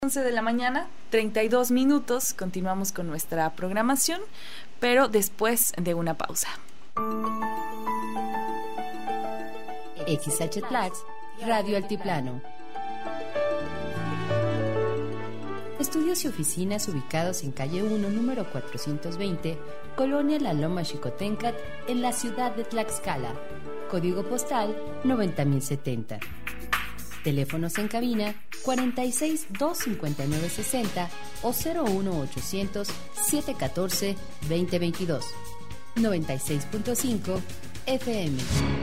11 de la mañana, 32 minutos, continuamos con nuestra programación, pero después de una pausa. XH Radio Altiplano. Estudios y oficinas ubicados en calle 1, número 420, Colonia La Loma Xicoténcat, en la ciudad de Tlaxcala. Código postal 90070. Teléfonos en cabina 46 259 60 o 01800 714 2022. 96.5 FM.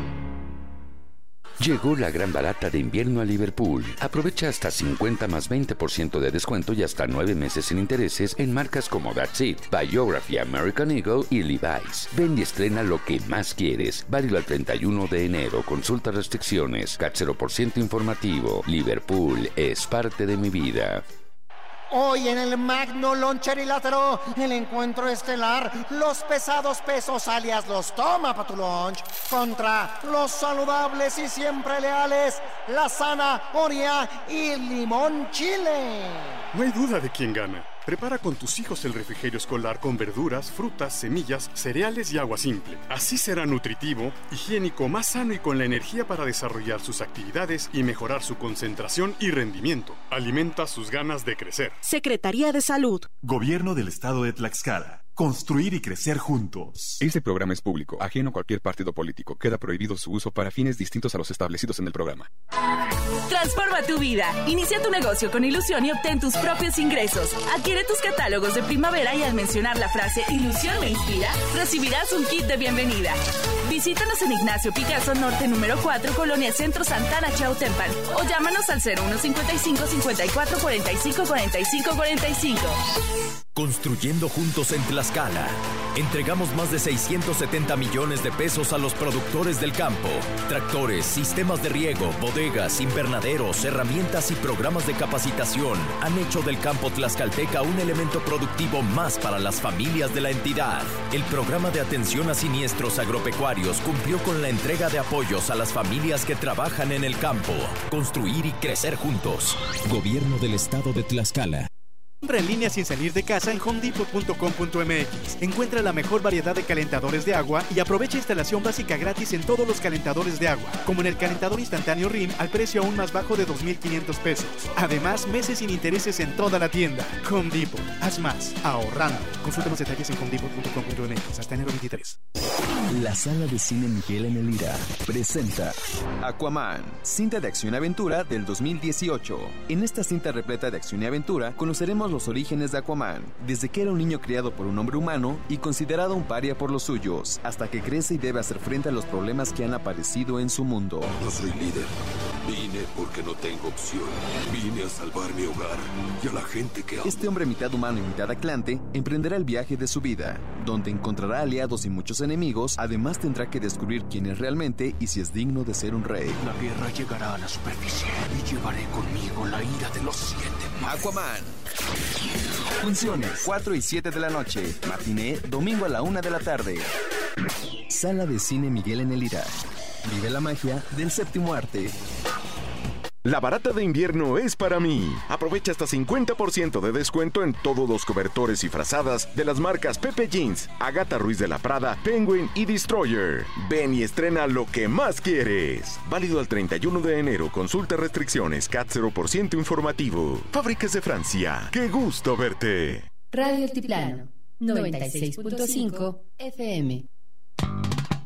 Llegó la gran barata de invierno a Liverpool. Aprovecha hasta 50 más 20% de descuento y hasta 9 meses sin intereses en marcas como That's It, Biography, American Eagle y Levi's. Ven y estrena lo que más quieres. Válido al 31 de enero. Consulta restricciones. CAT 0% informativo. Liverpool es parte de mi vida. Hoy en el Magno Loncherilátero, el encuentro estelar, los pesados pesos alias los toma pa' tu lunch, contra los saludables y siempre leales, la zanahoria y limón chile. No hay duda de quién gana. Prepara con tus hijos el refrigerio escolar con verduras, frutas, semillas, cereales y agua simple. Así será nutritivo, higiénico, más sano y con la energía para desarrollar sus actividades y mejorar su concentración y rendimiento. Alimenta sus ganas de crecer. Secretaría de Salud. Gobierno del Estado de Tlaxcala. Construir y crecer juntos. Este programa es público, ajeno a cualquier partido político. Queda prohibido su uso para fines distintos a los establecidos en el programa. Transforma tu vida. Inicia tu negocio con ilusión y obtén tus propios ingresos. Adquiere tus catálogos de primavera y al mencionar la frase "Ilusión me inspira", recibirás un kit de bienvenida. Visítanos en Ignacio Picasso Norte número 4, Colonia Centro, Santana, Chautempan, o llámanos al 0155 54 45 45 45. Construyendo juntos en Tlaxcala. Entregamos más de 670 millones de pesos a los productores del campo. Tractores, sistemas de riego, bodegas, invernaderos, herramientas y programas de capacitación han hecho del campo tlaxcalteca un elemento productivo más para las familias de la entidad. El programa de atención a siniestros agropecuarios cumplió con la entrega de apoyos a las familias que trabajan en el campo. Construir y crecer juntos. Gobierno del Estado de Tlaxcala. Compra en línea sin salir de casa en homedepot.com.mx. Encuentra la mejor variedad de calentadores de agua y aprovecha instalación básica gratis en todos los calentadores de agua, como en el calentador instantáneo RIM al precio aún más bajo de 2,500 pesos. Además, meses sin intereses en toda la tienda. Home Depot. Haz más, ahorrando. Consulta más detalles en homedepot.com.mx hasta enero 23. La Sala de Cine Miguel en el Ira presenta Aquaman, cinta de acción-aventura del 2018. En esta cinta repleta de acción y aventura conoceremos los orígenes de Aquaman, desde que era un niño criado por un hombre humano y considerado un paria por los suyos, hasta que crece y debe hacer frente a los problemas que han aparecido en su mundo. No soy líder. Vine porque no tengo opción. Vine a salvar mi hogar y a la gente que amo. Este hombre mitad humano y mitad atlante emprenderá el viaje de su vida, donde encontrará aliados y muchos enemigos. Además tendrá que descubrir quién es realmente y si es digno de ser un rey. La guerra llegará a la superficie y llevaré conmigo la ira de los 7 mares. Aquaman. Funciones 4 y 7 de la noche. Matiné domingo a la 1 de la tarde. Sala de Cine Miguel en el Ira. Vive la magia del séptimo arte. La barata de invierno es para mí. Aprovecha hasta 50% de descuento en todos los cobertores y frazadas de las marcas Pepe Jeans, Agatha Ruiz de la Prada, Penguin y Destroyer. Ven y estrena lo que más quieres. Válido al 31 de enero. Consulta restricciones. CAT 0% informativo. Fábricas de Francia. ¡Qué gusto verte! Radio Altiplano 96.5 FM.